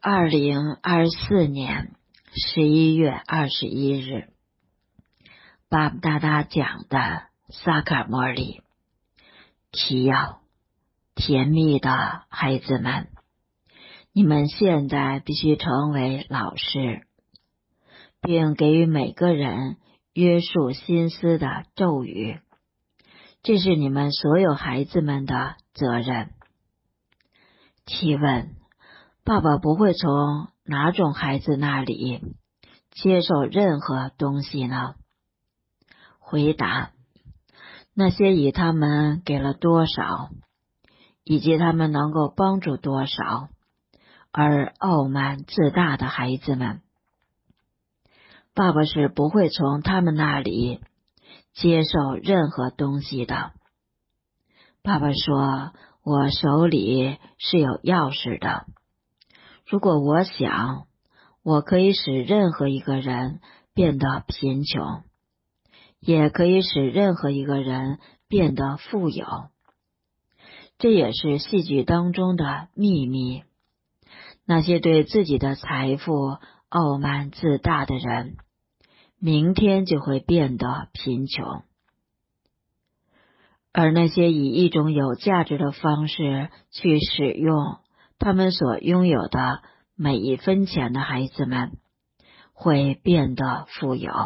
2024年11月21日，巴布大大讲的萨卡摩里提要：甜蜜的孩子们，你们现在必须成为老师，并给予每个人约束心思的咒语，这是你们所有孩子们的责任。提问：爸爸不会从哪种孩子那里接受任何东西呢？回答：那些以他们给了多少，以及他们能够帮助多少而傲慢自大的孩子们，爸爸是不会从他们那里接受任何东西的。爸爸说，我手里是有钥匙的，如果我想，我可以使任何一个人变得贫穷，也可以使任何一个人变得富有。这也是戏剧当中的秘密。那些对自己的财富傲慢自大的人，明天就会变得贫穷。而那些以一种有价值的方式去使用他们所拥有的每一分钱的孩子们，会变得富有。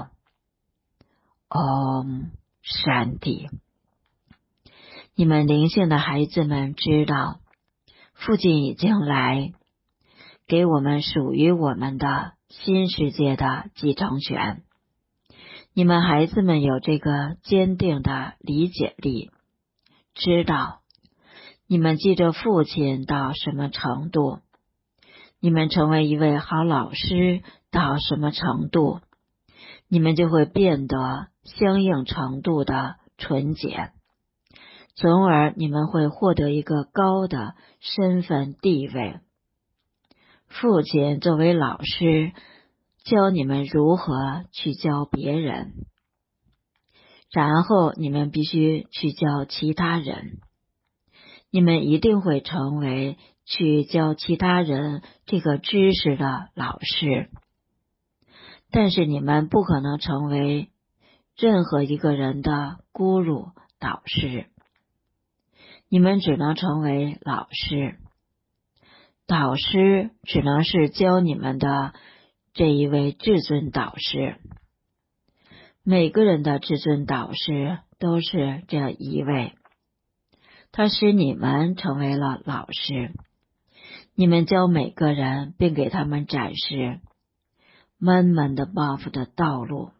山地，你们灵性的孩子们知道，父亲已经来给我们属于我们的新世界的继承权。你们孩子们有这个坚定的理解力，知道你们记着父亲到什么程度，你们成为一位好老师到什么程度，你们就会变得相应程度的纯洁，从而你们会获得一个高的身份地位。父亲作为老师，教你们如何去教别人，然后你们必须去教其他人。你们一定会成为去教其他人这个知识的老师，但是你们不可能成为任何一个人的咕噜导师，你们只能成为老师。导师只能是教你们的这一位至尊导师。每个人的至尊导师都是这一位，他使你们成为了老师。你们教每个人，并给他们展示满满的buff的道路。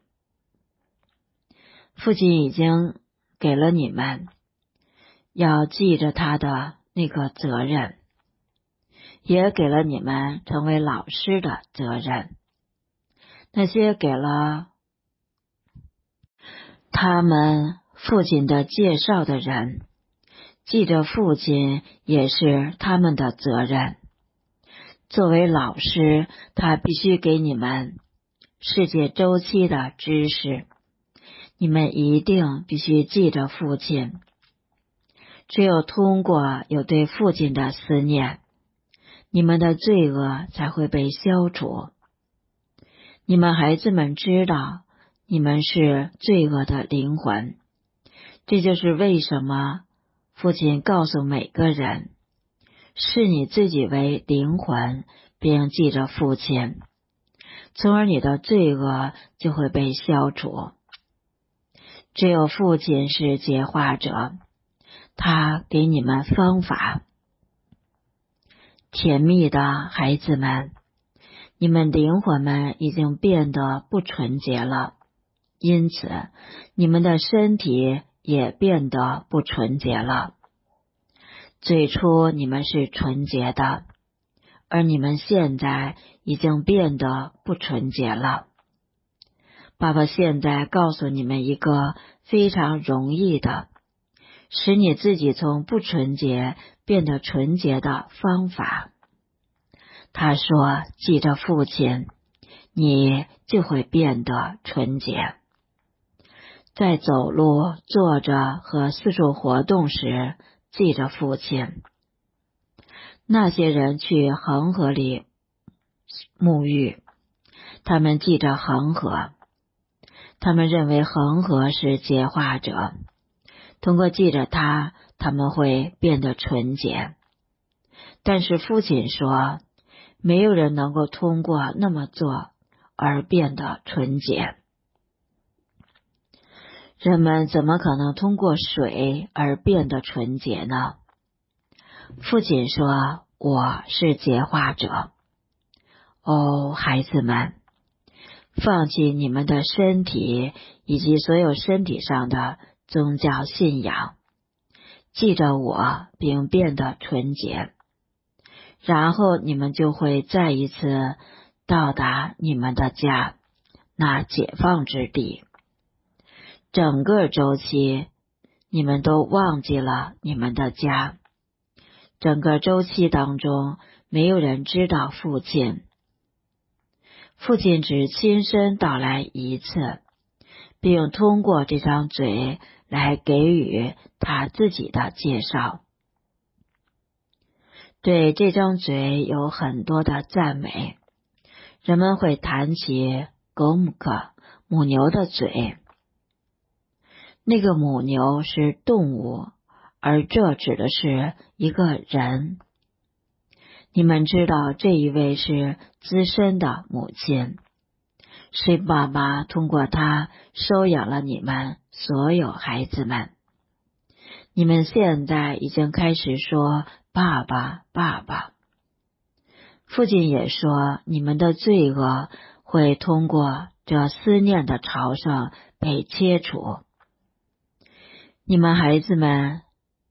父亲已经给了你们要记着他的那个责任，也给了你们成为老师的责任。那些给了他们父亲的介绍的人，记着父亲也是他们的责任。作为老师，他必须给你们世界周期的知识，你们一定必须记着父亲。只有通过有对父亲的思念，你们的罪恶才会被消除。你们孩子们知道，你们是罪恶的灵魂。这就是为什么父亲告诉每个人，视你自己为灵魂，并记着父亲，从而你的罪恶就会被消除。只有父亲是解化者，他给你们方法。甜蜜的孩子们，你们灵魂们已经变得不纯洁了，因此你们的身体也变得不纯洁了。最初你们是纯洁的，而你们现在已经变得不纯洁了。爸爸现在告诉你们一个非常容易的使你自己从不纯洁变得纯洁的方法。他说，记着父亲，你就会变得纯洁。在走路、坐着和四处活动时，记着父亲。那些人去恒河里沐浴，他们记着恒河，他们认为恒河是洁化者，通过记着它，他们会变得纯洁。但是父亲说，没有人能够通过那么做而变得纯洁。人们怎么可能通过水而变得纯洁呢？父亲说，我是洁化者。哦，孩子们，放弃你们的身体以及所有身体上的宗教信仰，记着我并变得纯洁，然后你们就会再一次到达你们的家，那解放之地。整个周期你们都忘记了你们的家，整个周期当中没有人知道父亲，父亲只亲身到来一次，并通过这张嘴来给予他自己的介绍。对这张嘴有很多的赞美，人们会谈起狗姆克母牛的嘴，那个母牛是动物，而这指的是一个人。你们知道这一位是资深的母亲，是爸爸通过他收养了你们所有孩子们。你们现在已经开始说爸爸爸爸。父亲也说，你们的罪恶会通过这思念的朝圣被切除。你们孩子们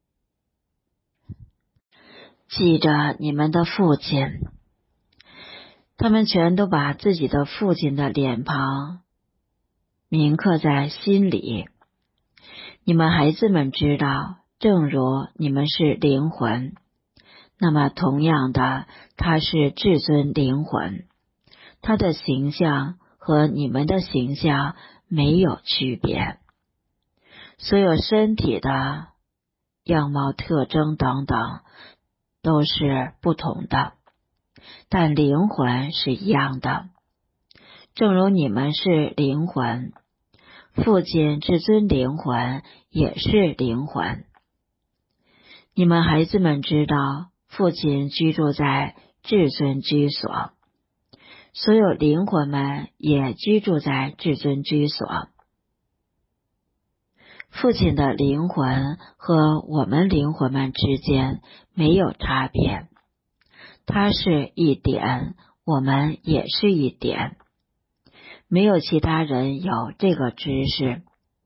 记着你们的父亲，他们全都把自己的父亲的脸庞铭刻在心里。你们孩子们知道，正如你们是灵魂，那么同样的，他是至尊灵魂，他的形象和你们的形象没有区别。所有身体的样貌特征等等都是不同的，但灵魂是一样的。正如你们是灵魂，父亲至尊灵魂也是灵魂。你们孩子们知道，父亲居住在至尊居所，所有灵魂们也居住在至尊居所。父亲的灵魂和我们灵魂们之间没有差别，他是一点，我们也是一点，没有其他人有这个知识。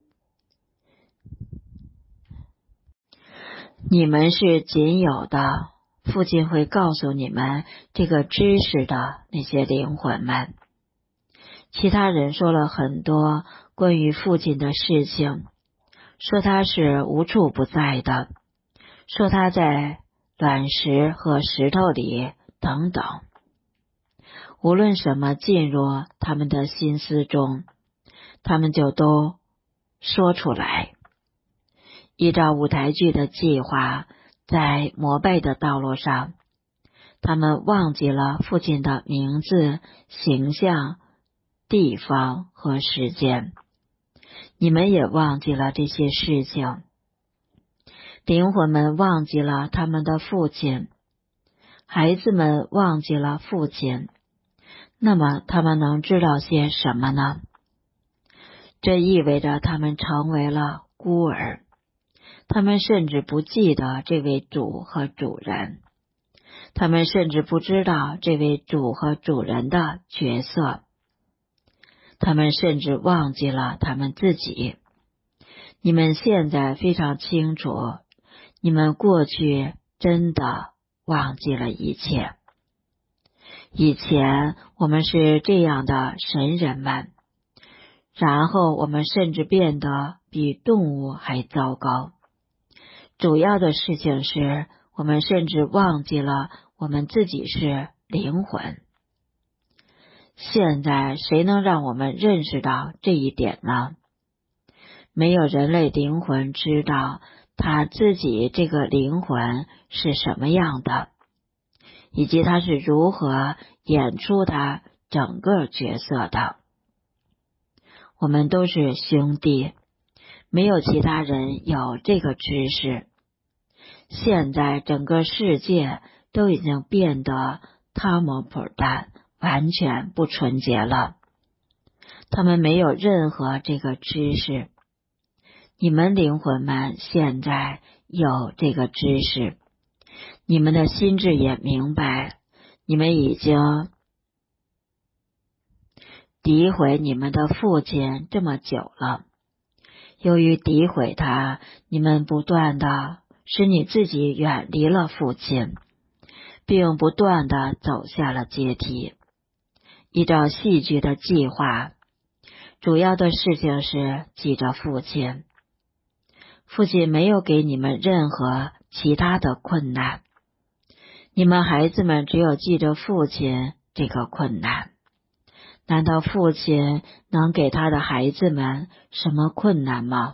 你们是仅有的，父亲会告诉你们这个知识的那些灵魂们。其他人说了很多关于父亲的事情，说他是无处不在的，说他在卵石和石头里等等。无论什么进入他们的心思中，他们就都说出来。依照舞台剧的计划，在膜拜的道路上，他们忘记了父亲的名字、形象、地方和时间。你们也忘记了这些事情。灵魂们忘记了他们的父亲，孩子们忘记了父亲，那么他们能知道些什么呢？这意味着他们成为了孤儿，他们甚至不记得这位主和主人，他们甚至不知道这位主和主人的角色，他们甚至忘记了他们自己。你们现在非常清楚，你们过去真的忘记了一切。以前我们是这样的神人们，然后我们甚至变得比动物还糟糕。主要的事情是，我们甚至忘记了我们自己是灵魂。现在谁能让我们认识到这一点呢？没有人类灵魂知道他自己这个灵魂是什么样的， 以及他是如何演出他整个角色的。我们都是兄弟，没有其他人有这个知识。现在整个世界都已经变得汤姆普丹完全不纯洁了，他们没有任何这个知识。你们灵魂们现在有这个知识，你们的心智也明白，你们已经诋毁你们的父亲这么久了。由于诋毁他，你们不断的使你自己远离了父亲，并不断的走下了阶梯。依照戏剧的计划，主要的事情是记着父亲。父亲没有给你们任何其他的困难，你们孩子们只有记着父亲这个困难。难道父亲能给他的孩子们什么困难吗？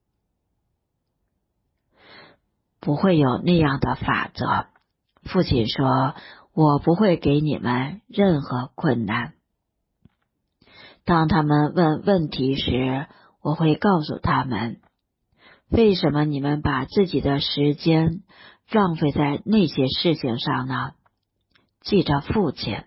不会有那样的法则。父亲说，我不会给你们任何困难。当他们问问题时，我会告诉他们，为什么你们把自己的时间浪费在那些事情上呢？记着父亲。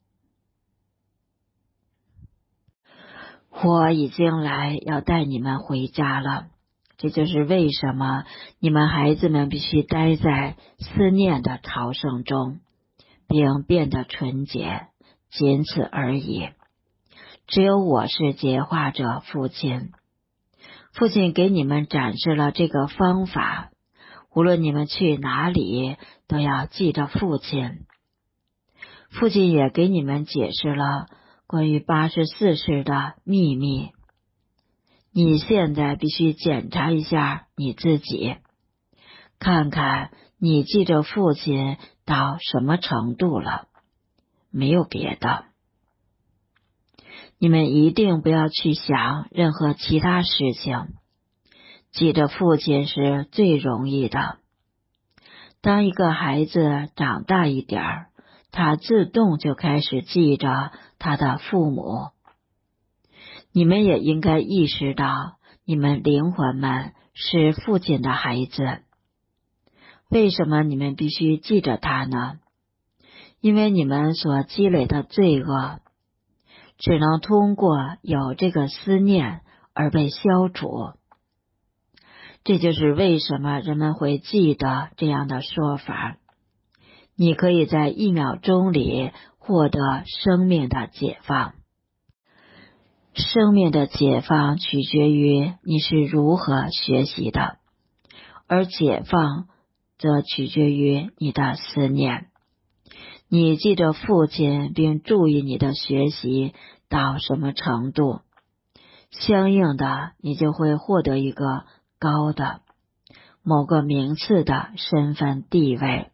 我已经来要带你们回家了，这就是为什么你们孩子们必须待在思念的朝圣中，并变得纯洁，仅此而已。只有我是洁化者父亲，父亲给你们展示了这个方法，无论你们去哪里，都要记着父亲。父亲也给你们解释了关于84世的秘密。你现在必须检查一下你自己，看看你记着父亲到什么程度了，没有别的。你们一定不要去想任何其他事情，记着父亲是最容易的。当一个孩子长大一点儿，他自动就开始记着他的父母。你们也应该意识到，你们灵魂们是父亲的孩子。为什么你们必须记着他呢？因为你们所积累的罪恶，只能通过有这个思念而被消除。这就是为什么人们会记得这样的说法。你可以在1秒钟里获得生命的解放。生命的解放取决于你是如何学习的，而解放则取决于你的思念。你记着父亲并注意你的学习到什么程度，相应的你就会获得一个高的某个名次的身份地位。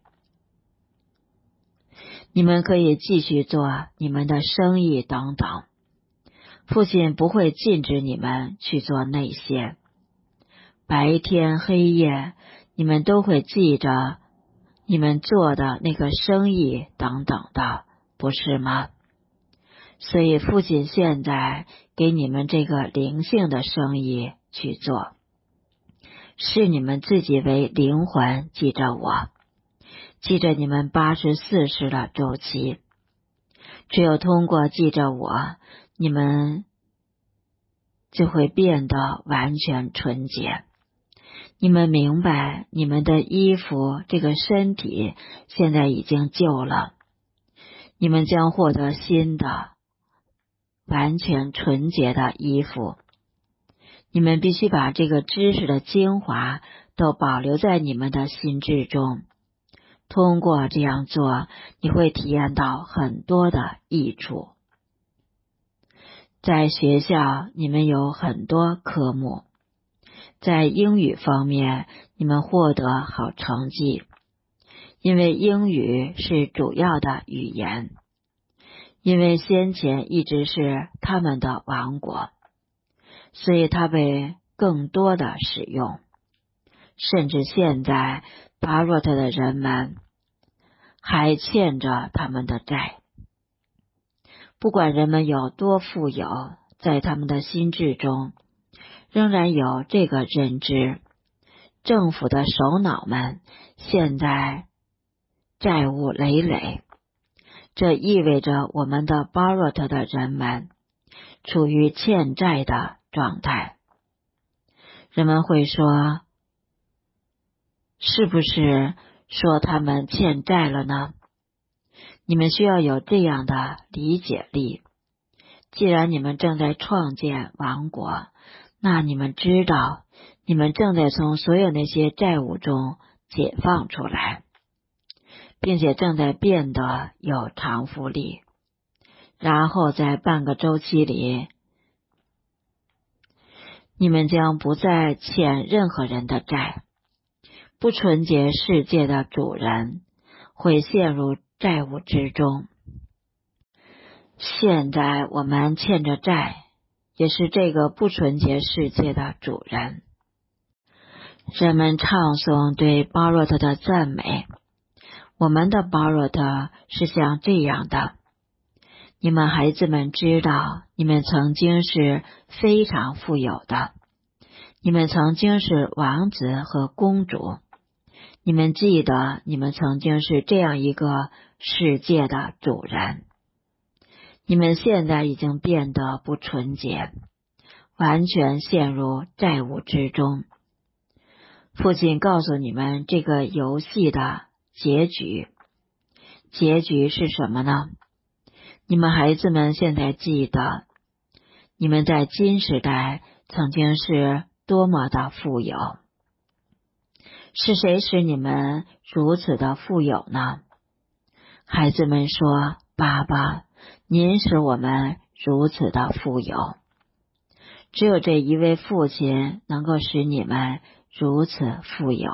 你们可以继续做你们的生意等等，父亲不会禁止你们去做那些。白天黑夜，你们都会记着你们做的那个生意等等的，不是吗？所以父亲现在给你们这个灵性的生意去做，视你们自己为灵魂，记着我，记着你们84世的周期。只有通过记着我，你们就会变得完全纯洁。你们明白，你们的衣服，这个身体现在已经旧了，你们将获得新的完全纯洁的衣服。你们必须把这个知识的精华都保留在你们的心智中。通过这样做，你会体验到很多的益处。在学校，你们有很多科目。在英语方面，你们获得好成绩，因为英语是主要的语言，因为先前一直是他们的王国，所以它被更多的使用。甚至现在巴洛特的人们还欠着他们的债。不管人们有多富有，在他们的心智中仍然有这个认知，政府的首脑们现在债务累累，这意味着我们的巴洛特的人们处于欠债的状态。人们会说，是不是说他们欠债了呢？你们需要有这样的理解力。既然你们正在创建王国，那你们知道，你们正在从所有那些债务中解放出来，并且正在变得有偿付力。然后在半个周期里，你们将不再欠任何人的债。不纯洁世界的主人会陷入债务之中。现在我们欠着债，也是这个不纯洁世界的主人。人们唱诵对巴洛特的赞美。我们的巴洛特是像这样的：你们孩子们知道，你们曾经是非常富有的，你们曾经是王子和公主，你们记得你们曾经是这样一个世界的主人。你们现在已经变得不纯洁，完全陷入债务之中。父亲告诉你们这个游戏的结局。结局是什么呢？你们孩子们现在记得，你们在金时代曾经是多么的富有。是谁使你们如此的富有呢？孩子们说，爸爸，您使我们如此的富有。只有这一位父亲能够使你们如此富有。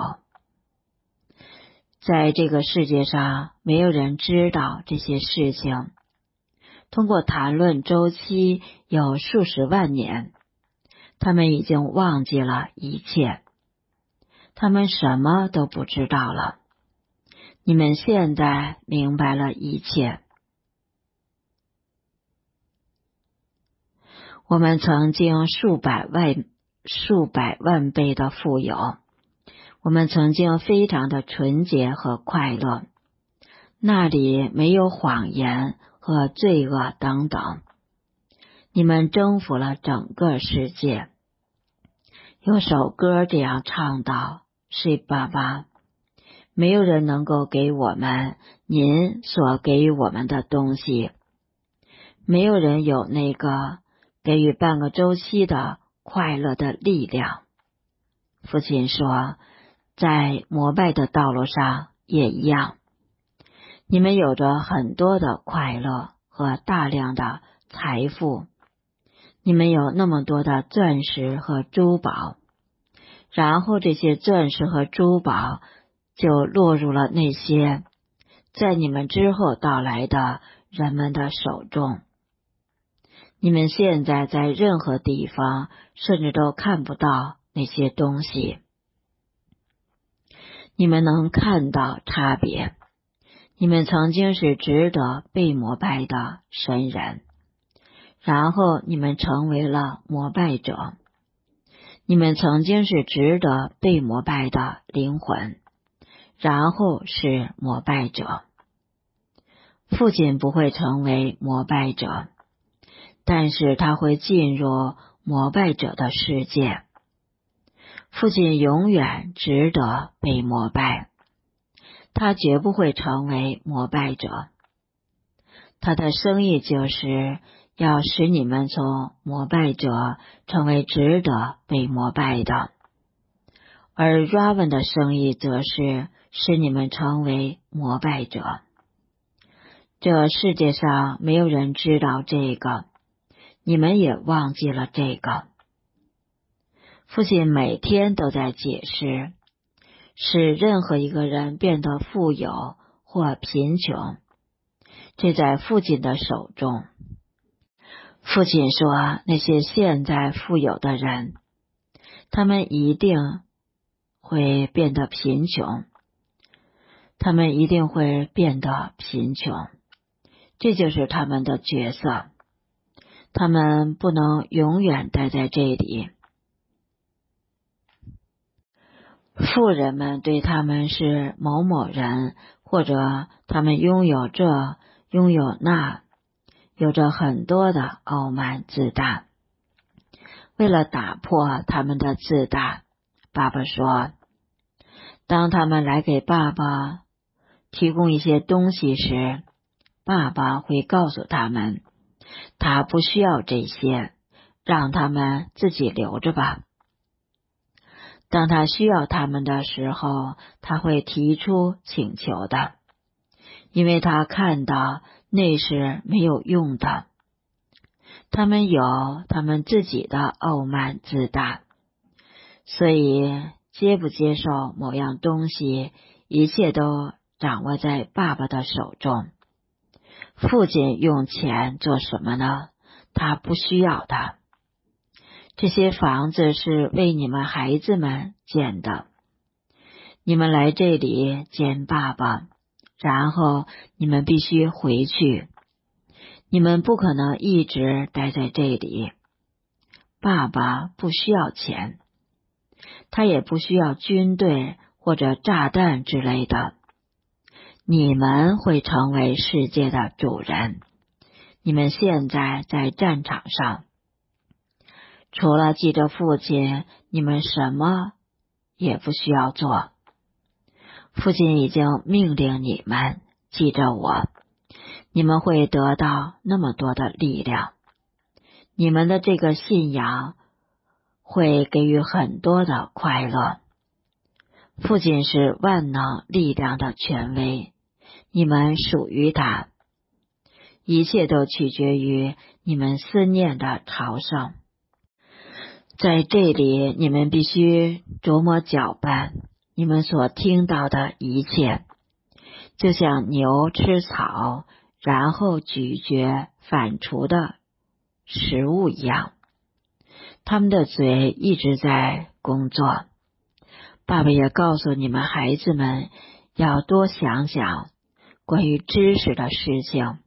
在这个世界上，没有人知道这些事情。通过谈论周期有数十万年，他们已经忘记了一切，他们什么都不知道了。你们现在明白了一切。我们曾经数百万倍的富有，我们曾经非常的纯洁和快乐，那里没有谎言和罪恶等等。你们征服了整个世界。有首歌这样唱道：是爸爸，没有人能够给我们您所给予我们的东西，没有人有那个给予半个周期的快乐的力量。父亲说，在膜拜的道路上也一样，你们有着很多的快乐和大量的财富，你们有那么多的钻石和珠宝，然后这些钻石和珠宝就落入了那些在你们之后到来的人们的手中。你们现在在任何地方甚至都看不到那些东西。你们能看到差别。你们曾经是值得被膜拜的神人，然后你们成为了膜拜者。你们曾经是值得被膜拜的灵魂，然后是膜拜者。父亲不会成为膜拜者，但是他会进入膜拜者的世界。父亲永远值得被膜拜，他绝不会成为膜拜者。他的生意就是要使你们从膜拜者成为值得被膜拜的，而 Raven 的生意则是使你们成为膜拜者。这世界上没有人知道这个，你们也忘记了这个。父亲每天都在解释，使任何一个人变得富有或贫穷，这在父亲的手中。父亲说，那些现在富有的人，他们一定会变得贫穷。 他们一定会变得贫穷，这就是他们的角色。他们不能永远待在这里。富人们对他们是某某人，或者他们拥有这拥有那，有着很多的傲慢自大。为了打破他们的自大，爸爸说，当他们来给爸爸提供一些东西时，爸爸会告诉他们，他不需要这些，让他们自己留着吧。当他需要他们的时候，他会提出请求的，因为他看到那是没有用的。他们有他们自己的傲慢自大，所以接不接受某样东西，一切都掌握在爸爸的手中。父亲用钱做什么呢？他不需要的。这些房子是为你们孩子们建的，你们来这里见爸爸，然后你们必须回去，你们不可能一直待在这里。爸爸不需要钱，他也不需要军队或者炸弹之类的。你们会成为世界的主人，你们现在在战场上，除了记着父亲，你们什么也不需要做。父亲已经命令你们记着我，你们会得到那么多的力量。你们的这个信仰会给予很多的快乐。父亲是万能力量的权威，你们属于他，一切都取决于你们思念的朝圣。在这里，你们必须琢磨搅拌你们所听到的一切，就像牛吃草，然后咀嚼反刍的食物一样。他们的嘴一直在工作。爸爸也告诉你们孩子们，要多想想关于知识的事情。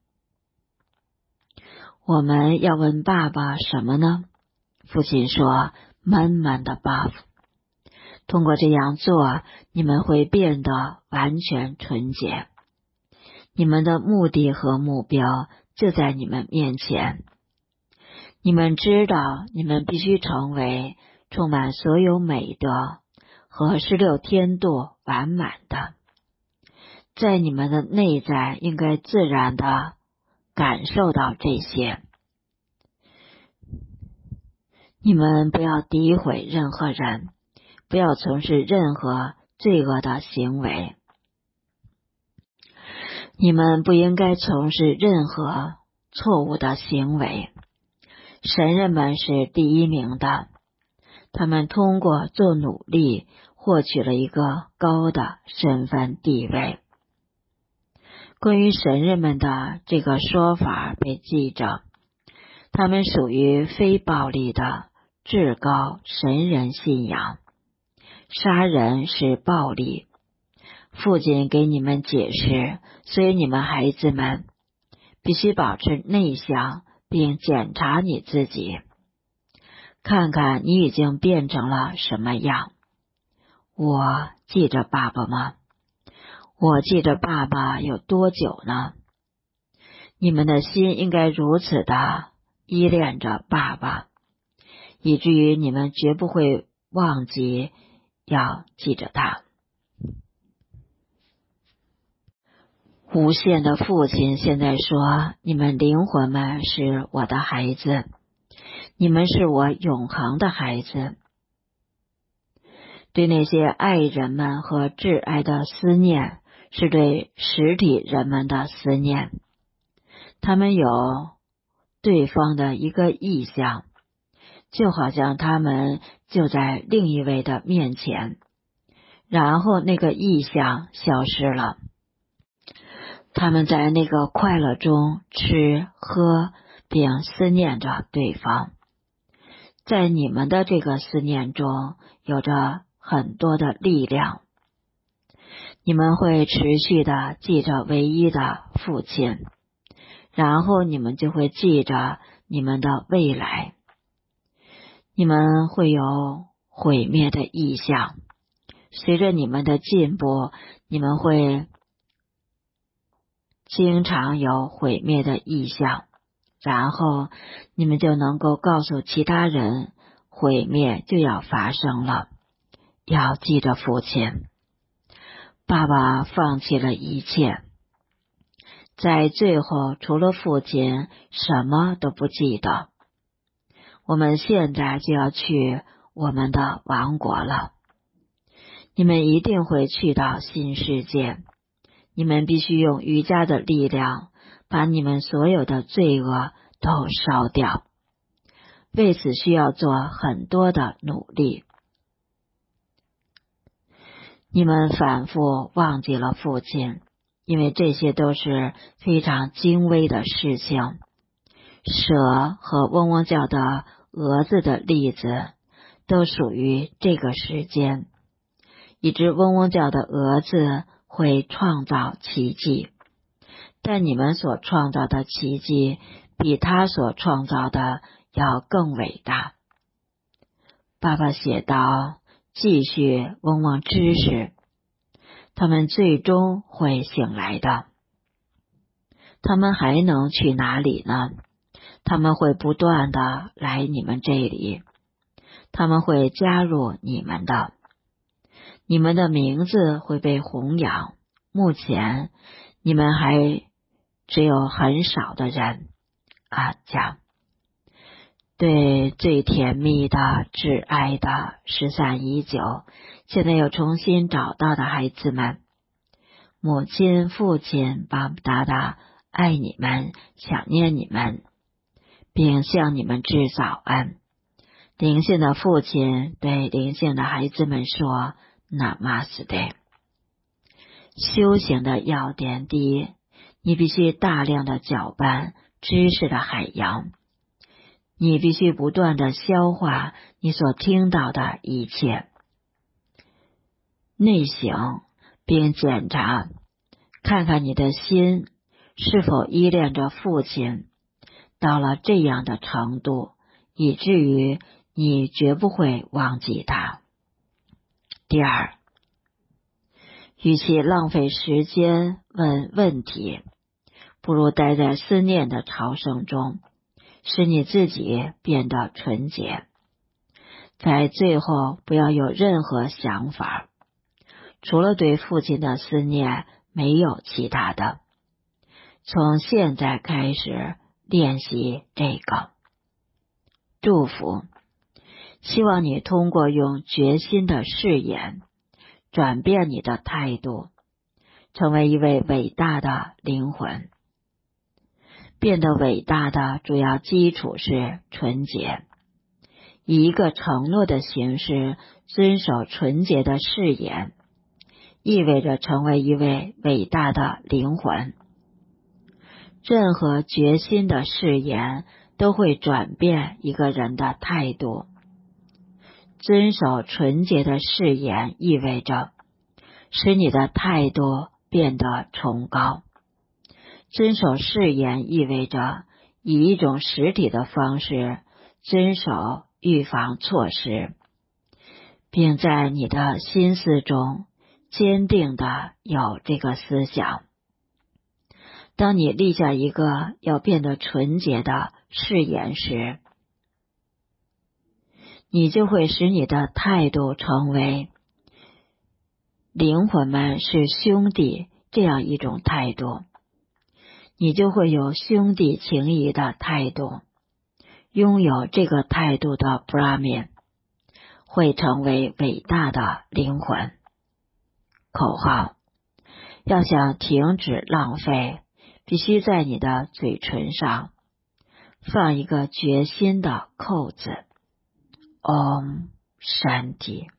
我们要问爸爸什么呢？父亲说，满满的 buff。 通过这样做，你们会变得完全纯洁。你们的目的和目标就在你们面前。你们知道，你们必须成为充满所有美德和16天度完满的。在你们的内在应该自然的感受到这些。你们不要诋毁任何人，不要从事任何罪恶的行为。你们不应该从事任何错误的行为。神人们是第一名的，他们通过做努力获取了一个高的身份地位。关于神人们的这个说法被记着，他们属于非暴力的至高神人信仰。杀人是暴力，父亲给你们解释，所以你们孩子们必须保持内向，并检查你自己，看看你已经变成了什么样。我记着爸爸吗？我记着爸爸有多久呢？你们的心应该如此的依恋着爸爸，以至于你们绝不会忘记要记着他。无限的父亲现在说，你们灵魂们是我的孩子，你们是我永恒的孩子。对那些爱人们和挚爱的思念，是对实体人们的思念。他们有对方的一个意象，就好像他们就在另一位的面前，然后那个意象消失了。他们在那个快乐中吃喝，并思念着对方。在你们的这个思念中有着很多的力量。 你们会持续的记着唯一的父亲，然后你们就会记着你们的未来。你们会有毁灭的意向，随着你们的进步，你们会经常有毁灭的意向，然后你们就能够告诉其他人，毁灭就要发生了，要记着父亲。爸爸放弃了一切，在最后除了父亲什么都不记得。我们现在就要去我们的王国了，你们一定会去到新世界。你们必须用瑜伽的力量把你们所有的罪恶都烧掉，为此需要做很多的努力。你们反复忘记了父亲，因为这些都是非常精微的事情。蛇和嗡嗡叫的蛾子的例子都属于这个时间。一只嗡嗡叫的蛾子会创造奇迹，但你们所创造的奇迹比它所创造的要更伟大。爸爸写道，继续嗡嗡知识，他们最终会醒来的。他们还能去哪里呢？他们会不断的来你们这里，他们会加入你们的，你们的名字会被弘扬。目前你们还只有很少的人讲对最甜蜜的挚爱的失散已久，现在又重新找到的孩子们，母亲父亲巴布达达爱你们，想念你们，并向你们致早安。灵性的父亲对灵性的孩子们说 Namaste。 修行的要点：第一，你必须大量的搅拌知识的海洋，你必须不断的消化你所听到的一切，内省并检查，看看你的心是否依恋着父亲到了这样的程度，以至于你绝不会忘记他。第二，与其浪费时间问问题，不如待在思念的朝圣中，使你自己变得纯洁。在最后不要有任何想法，除了对父亲的思念，没有其他的。从现在开始练习这个。祝福，希望你通过用决心的誓言转变你的态度，成为一位伟大的灵魂。变得伟大的主要基础是纯洁，以一个承诺的形式遵守纯洁的誓言，意味着成为一位伟大的灵魂。任何决心的誓言都会转变一个人的态度。遵守纯洁的誓言意味着使你的态度变得崇高。遵守誓言意味着以一种实体的方式遵守预防措施，并在你的心思中坚定地有这个思想。当你立下一个要变得纯洁的誓言时，你就会使你的态度成为灵魂们是兄弟这样一种态度，你就会有兄弟情谊的态度。拥有这个态度的 Brahmin 会成为伟大的灵魂。口号：要想停止浪费，必须在你的嘴唇上放一个决心的扣子。Om Shanti。